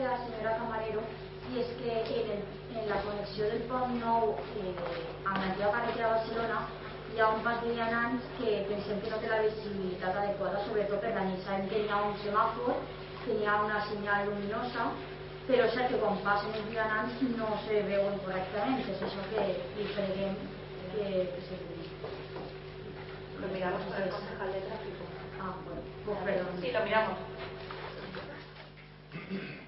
de la senyora Camarero, i és que en la connexió del pont nou amb l'antiga carretera de Barcelona hi ha un pas de vianants que pensem que no té la visibilitat adequada, sobretot per la nit. Sabem que hi ha un semàfor, que hi ha una senyal luminosa, però és que quan passen els vianants no se veuen correctament. És això que li preguem que se pugui. Lo miramos con el concejal de tráfico. Ah, bueno, pues perdón. Sí, lo miramos.